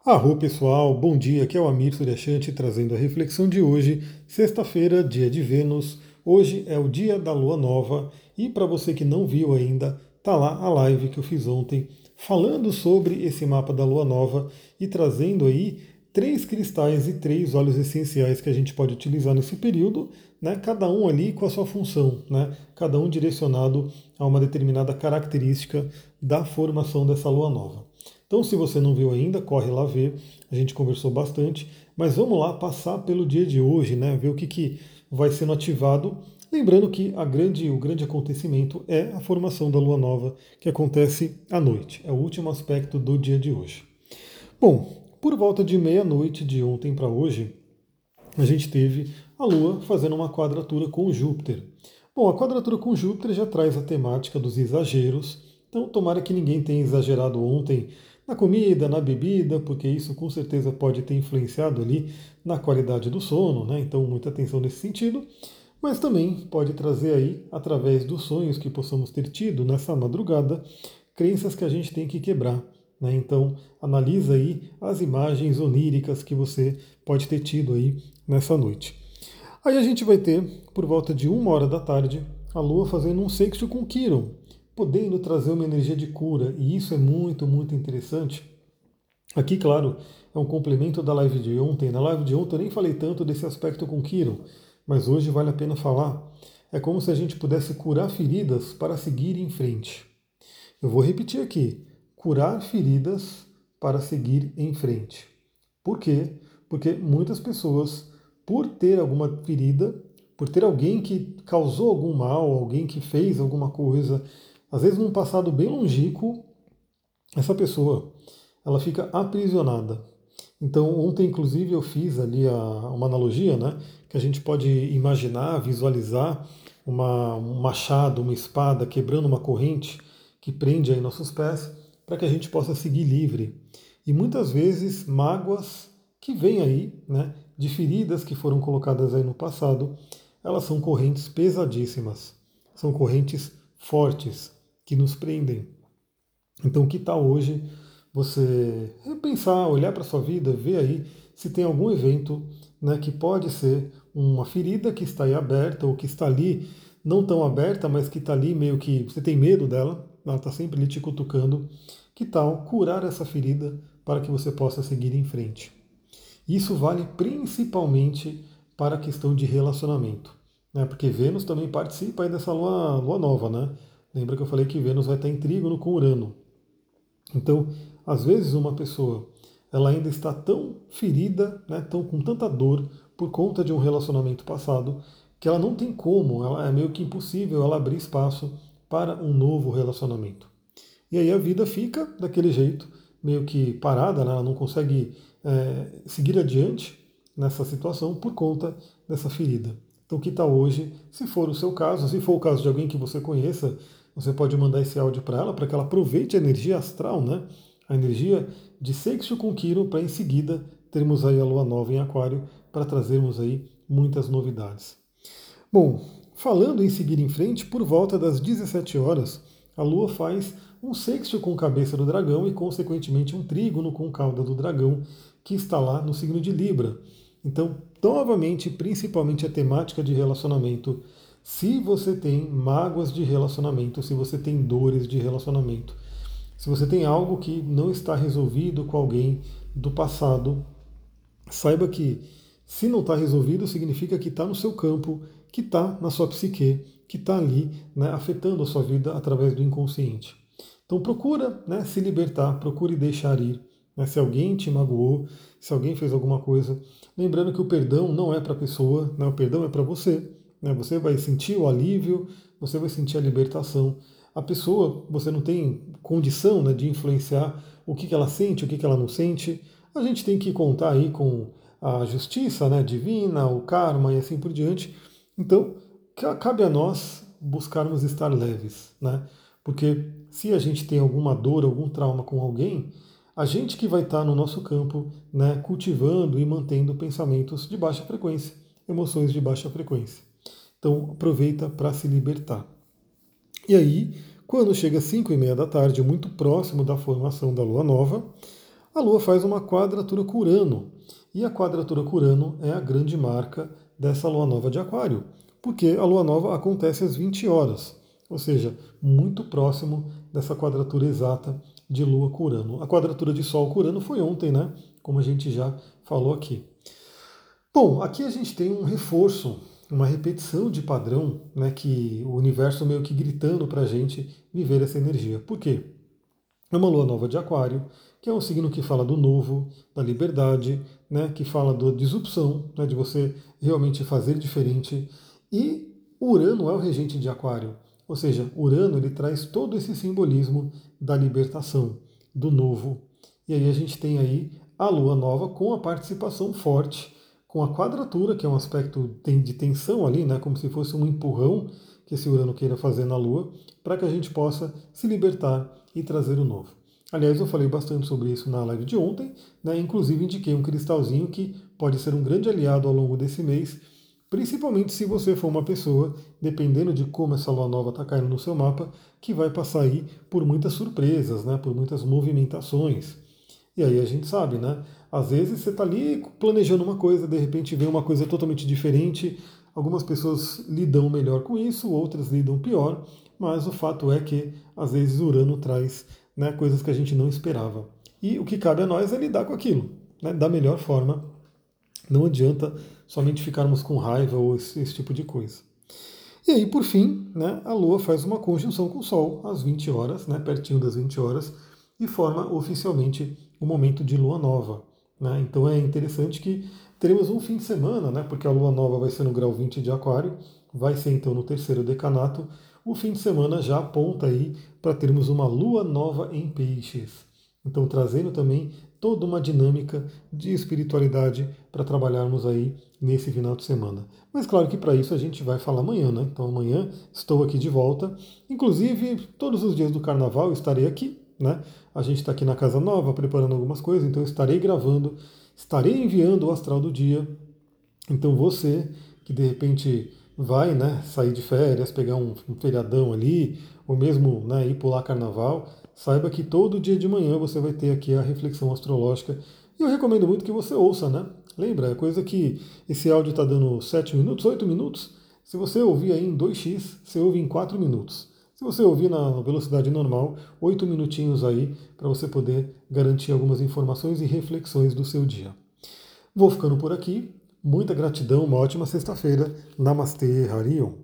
Arro pessoal, bom dia, aqui é o Amir Suryashanti trazendo a reflexão de hoje, sexta-feira, dia de Vênus. Hoje é o dia da Lua Nova e para você que não viu ainda, tá lá a live que eu fiz ontem falando sobre esse mapa da Lua Nova e trazendo aí três cristais e três óleos essenciais que a gente pode utilizar nesse período, né? Cada um ali com a sua função, né? Cada um direcionado a uma determinada característica da formação dessa Lua Nova. Então, se você não viu ainda, corre lá ver. A gente conversou bastante, mas vamos lá passar pelo dia de hoje, né? Ver o que vai sendo ativado. Lembrando que o grande acontecimento é a formação da Lua Nova, que acontece à noite. É o último aspecto do dia de hoje. Bom, por volta de meia-noite de ontem para hoje, a gente teve a Lua fazendo uma quadratura com Júpiter. Bom, a quadratura com Júpiter já traz a temática dos exageros, então tomara que ninguém tenha exagerado ontem na comida, na bebida, porque isso com certeza pode ter influenciado ali na qualidade do sono, né? Então muita atenção nesse sentido, mas também pode trazer aí, através dos sonhos que possamos ter tido nessa madrugada, crenças que a gente tem que quebrar. Né? Então, analisa aí as imagens oníricas que você pode ter tido aí nessa noite. Aí a gente vai ter, por volta de 1 hora da tarde, a Lua fazendo um sexto com Quiron, podendo trazer uma energia de cura, e isso é muito, muito interessante. Aqui, claro, é um complemento da live de ontem. Na live de ontem eu nem falei tanto desse aspecto com Quiron, mas hoje vale a pena falar. É como se a gente pudesse curar feridas para seguir em frente. Eu vou repetir aqui: curar feridas para seguir em frente. Por quê? Porque muitas pessoas, por ter alguma ferida, por ter alguém que causou algum mal, alguém que fez alguma coisa, às vezes num passado bem longínquo, essa pessoa ela fica aprisionada. Então, ontem, inclusive, eu fiz ali uma analogia, né? Que a gente pode imaginar, visualizar um machado, uma espada quebrando uma corrente que prende aí nossos pés para que a gente possa seguir livre. E muitas vezes, mágoas que vêm aí, né? De feridas que foram colocadas aí no passado, elas são correntes pesadíssimas. São correntes fortes que nos prendem. Então, que tal hoje você repensar, olhar para a sua vida, ver aí se tem algum evento, né, que pode ser uma ferida que está aí aberta ou que está ali não tão aberta, mas que está ali meio que você tem medo dela, ela está sempre ali te cutucando. Que tal curar essa ferida para que você possa seguir em frente? Isso vale principalmente para a questão de relacionamento, né? Porque Vênus também participa aí dessa lua nova, né? Lembra que eu falei que Vênus vai estar em trígono com Urano. Então, às vezes uma pessoa ela ainda está tão ferida, né, tão com tanta dor por conta de um relacionamento passado, que ela não tem como, ela é meio que impossível ela abrir espaço para um novo relacionamento. E aí a vida fica daquele jeito, meio que parada, né, ela não consegue seguir adiante nessa situação por conta dessa ferida. Então, que tal hoje, se for o seu caso, se for o caso de alguém que você conheça, você pode mandar esse áudio para que ela aproveite a energia astral, né? A energia de Sextil com Quirón, para em seguida termos aí a lua nova em Aquário para trazermos aí muitas novidades. Bom, falando em seguir em frente, por volta das 17 horas, a Lua faz um sextil com cabeça do dragão e, consequentemente, um trígono com cauda do dragão, que está lá no signo de Libra. Então, novamente, principalmente a temática de relacionamento. Se você tem mágoas de relacionamento, se você tem dores de relacionamento, se você tem algo que não está resolvido com alguém do passado, saiba que se não está resolvido, significa que está no seu campo, que está na sua psique, que está ali, né, afetando a sua vida através do inconsciente. Então procura, né, se libertar, procure deixar ir. Né, se alguém te magoou, se alguém fez alguma coisa, lembrando que o perdão não é para a pessoa, né, o perdão é para você. Né, você vai sentir o alívio, você vai sentir a libertação. A pessoa, você não tem condição, né, de influenciar o que ela sente, o que ela não sente. A gente tem que contar aí com a justiça, né, divina, o karma e assim por diante. Então, cabe a nós buscarmos estar leves, né? Porque se a gente tem alguma dor, algum trauma com alguém, a gente que vai estar no nosso campo, né, cultivando e mantendo pensamentos de baixa frequência, emoções de baixa frequência. Então, aproveita para se libertar. E aí, quando chega às 5h30 da tarde, muito próximo da formação da lua nova, a Lua faz uma quadratura com Urano. E a quadratura com Urano é a grande marca dessa Lua Nova de Aquário, porque a Lua Nova acontece às 20 horas, ou seja, muito próximo dessa quadratura exata de Lua com Urano. A quadratura de Sol com Urano foi ontem, né? Como a gente já falou aqui. Bom, aqui a gente tem um reforço, uma repetição de padrão, né, que o universo meio que gritando para a gente viver essa energia. Por quê? É uma lua nova de Aquário, que é um signo que fala do novo, da liberdade, né, que fala da disrupção, né, de você realmente fazer diferente. E Urano é o regente de Aquário, ou seja, Urano ele traz todo esse simbolismo da libertação, do novo. E aí a gente tem aí a lua nova com a participação forte, com a quadratura, que é um aspecto de tensão ali, né, como se fosse um empurrão que esse Urano queira fazer na Lua, para que a gente possa se libertar e trazer o novo. Aliás, eu falei bastante sobre isso na live de ontem, né? Inclusive indiquei um cristalzinho que pode ser um grande aliado ao longo desse mês, principalmente se você for uma pessoa, dependendo de como essa lua nova está caindo no seu mapa, que vai passar aí por muitas surpresas, né? Por muitas movimentações. E aí a gente sabe, né? Às vezes você está ali planejando uma coisa, de repente vem uma coisa totalmente diferente. Algumas pessoas lidam melhor com isso, outras lidam pior, mas o fato é que às vezes Urano traz, né, coisas que a gente não esperava. E o que cabe a nós é lidar com aquilo, né, da melhor forma. Não adianta somente ficarmos com raiva ou esse tipo de coisa. E aí, por fim, né, a Lua faz uma conjunção com o Sol às 20 horas, né, pertinho das 20 horas, e forma oficialmente o momento de Lua Nova. Né? Então é interessante que teremos um fim de semana, né, porque a Lua Nova vai ser no grau 20 de Aquário, vai ser então no terceiro decanato. O fim de semana já aponta aí para termos uma Lua Nova em Peixes. Então trazendo também toda uma dinâmica de espiritualidade para trabalharmos aí nesse final de semana. Mas claro que para isso a gente vai falar amanhã, né? Então amanhã estou aqui de volta. Inclusive, todos os dias do carnaval eu estarei aqui, né? A gente está aqui na Casa Nova preparando algumas coisas, então eu estarei gravando, estarei enviando o astral do dia. Então você que de repente vai, né, sair de férias, pegar um feriadão ali, ou mesmo, né, ir pular carnaval, saiba que todo dia de manhã você vai ter aqui a reflexão astrológica. E eu recomendo muito que você ouça, né? Lembra, é coisa que esse áudio está dando 7 minutos, 8 minutos. Se você ouvir aí em 2x, você ouve em 4 minutos. Se você ouvir na velocidade normal, 8 minutinhos aí para você poder garantir algumas informações e reflexões do seu dia. Vou ficando por aqui. Muita gratidão, uma ótima sexta-feira. Namastê, Harion.